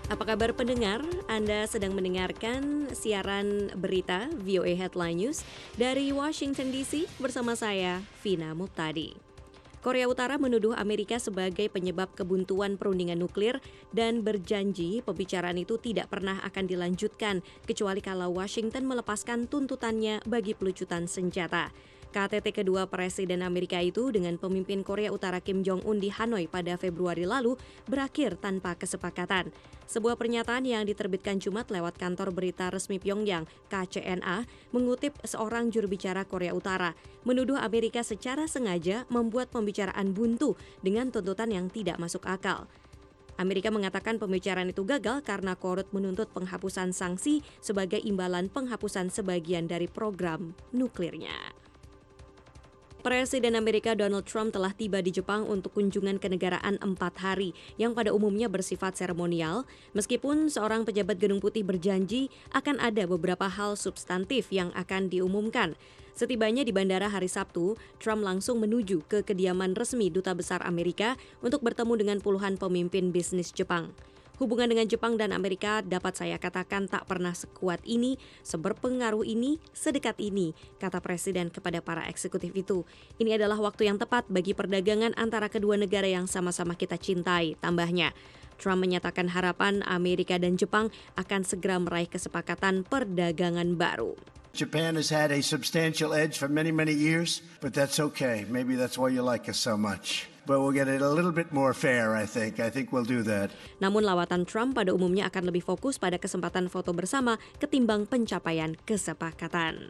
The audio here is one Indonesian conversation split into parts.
Apa kabar pendengar? Anda sedang mendengarkan siaran berita VOA Headline News dari Washington DC bersama saya, Vina Muptadi. Korea Utara menuduh Amerika sebagai penyebab kebuntuan perundingan nuklir dan berjanji pembicaraan itu tidak pernah akan dilanjutkan kecuali kalau Washington melepaskan tuntutannya bagi pelucutan senjata. KTT kedua Presiden Amerika itu dengan pemimpin Korea Utara Kim Jong-un di Hanoi pada Februari lalu berakhir tanpa kesepakatan. Sebuah pernyataan yang diterbitkan Jumat lewat kantor berita resmi Pyongyang, KCNA, mengutip seorang juru bicara Korea Utara, menuduh Amerika secara sengaja membuat pembicaraan buntu dengan tuntutan yang tidak masuk akal. Amerika mengatakan pembicaraan itu gagal karena Korut menuntut penghapusan sanksi sebagai imbalan penghapusan sebagian dari program nuklirnya. Presiden Amerika Donald Trump telah tiba di Jepang untuk kunjungan kenegaraan 4 hari yang pada umumnya bersifat seremonial, meskipun seorang pejabat Gedung Putih berjanji akan ada beberapa hal substantif yang akan diumumkan. Setibanya di bandara hari Sabtu, Trump langsung menuju ke kediaman resmi Duta Besar Amerika untuk bertemu dengan puluhan pemimpin bisnis Jepang. Hubungan dengan Jepang dan Amerika dapat saya katakan tak pernah sekuat ini, seberpengaruh ini, sedekat ini, kata Presiden kepada para eksekutif itu. Ini adalah waktu yang tepat bagi perdagangan antara kedua negara yang sama-sama kita cintai, tambahnya. Trump menyatakan harapan Amerika dan Jepang akan segera meraih kesepakatan perdagangan baru. Japan has had a substantial edge for many years, but that's okay. Maybe that's why you like us so much. But we'll get it a little bit more fair, I think. I think we'll do that. Namun lawatan Trump pada umumnya akan lebih fokus pada kesempatan foto bersama ketimbang pencapaian kesepakatan.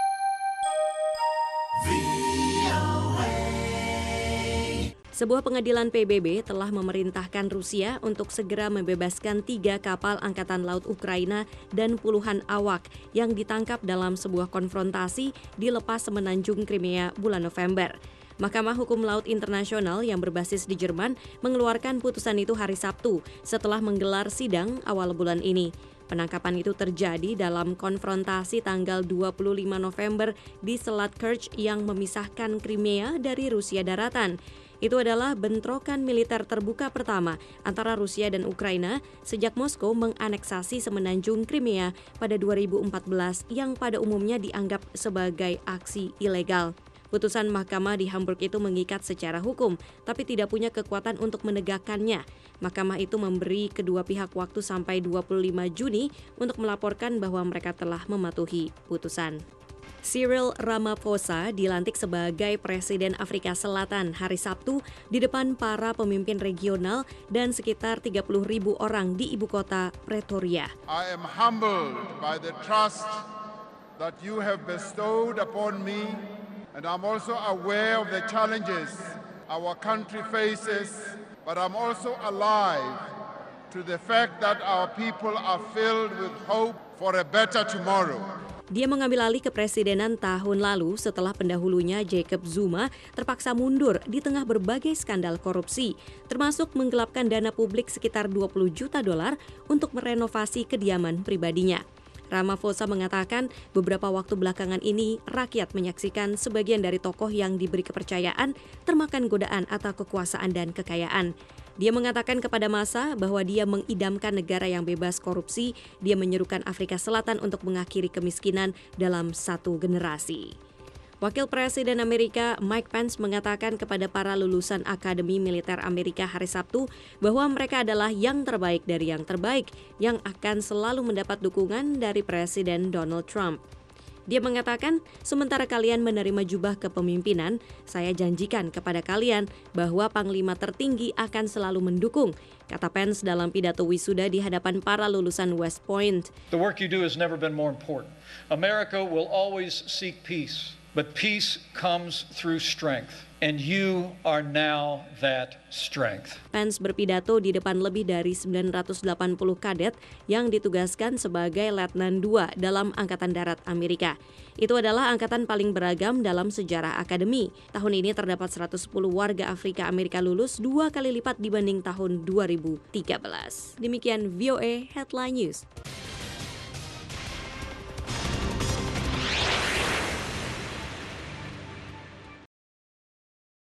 Sebuah pengadilan PBB telah memerintahkan Rusia untuk segera membebaskan 3 kapal Angkatan Laut Ukraina dan puluhan awak yang ditangkap dalam sebuah konfrontasi di lepas semenanjung Crimea bulan November. Mahkamah Hukum Laut Internasional yang berbasis di Jerman mengeluarkan putusan itu hari Sabtu setelah menggelar sidang awal bulan ini. Penangkapan itu terjadi dalam konfrontasi tanggal 25 November di Selat Kerch yang memisahkan Crimea dari Rusia daratan. Itu adalah bentrokan militer terbuka pertama antara Rusia dan Ukraina sejak Moskow menganeksasi semenanjung Crimea pada 2014 yang pada umumnya dianggap sebagai aksi ilegal. Putusan mahkamah di Hamburg itu mengikat secara hukum, tapi tidak punya kekuatan untuk menegakkannya. Mahkamah itu memberi kedua pihak waktu sampai 25 Juni untuk melaporkan bahwa mereka telah mematuhi putusan. Cyril Ramaphosa dilantik sebagai Presiden Afrika Selatan hari Sabtu di depan para pemimpin regional dan sekitar 30.000 orang di ibu kota Pretoria. I am humbled by the trust that you have bestowed upon me. And I'm also aware of the challenges our country faces, but I'm also alive to the fact that our people are filled with hope for a better tomorrow. Dia mengambil alih kepresidenan tahun lalu setelah pendahulunya Jacob Zuma terpaksa mundur di tengah berbagai skandal korupsi, termasuk menggelapkan dana publik sekitar $20 juta untuk merenovasi kediaman pribadinya. Ramaphosa mengatakan beberapa waktu belakangan ini rakyat menyaksikan sebagian dari tokoh yang diberi kepercayaan termakan godaan atau kekuasaan dan kekayaan. Dia mengatakan kepada massa bahwa dia mengidamkan negara yang bebas korupsi. Dia menyerukan Afrika Selatan untuk mengakhiri kemiskinan dalam satu generasi. Wakil Presiden Amerika Mike Pence mengatakan kepada para lulusan Akademi Militer Amerika hari Sabtu bahwa mereka adalah yang terbaik dari yang terbaik yang akan selalu mendapat dukungan dari Presiden Donald Trump. Dia mengatakan, sementara kalian menerima jubah kepemimpinan, saya janjikan kepada kalian bahwa Panglima tertinggi akan selalu mendukung, kata Pence dalam pidato wisuda di hadapan para lulusan West Point. The work you do has never been more important. America will always seek peace. But peace comes through strength, and you are now that strength. Pence berpidato di depan lebih dari 980 kadet yang ditugaskan sebagai Letnan II dalam Angkatan Darat Amerika. Itu adalah angkatan paling beragam dalam sejarah akademi. Tahun ini terdapat 110 warga Afrika Amerika lulus 2 kali lipat dibanding tahun 2013. Demikian VOA Headline News.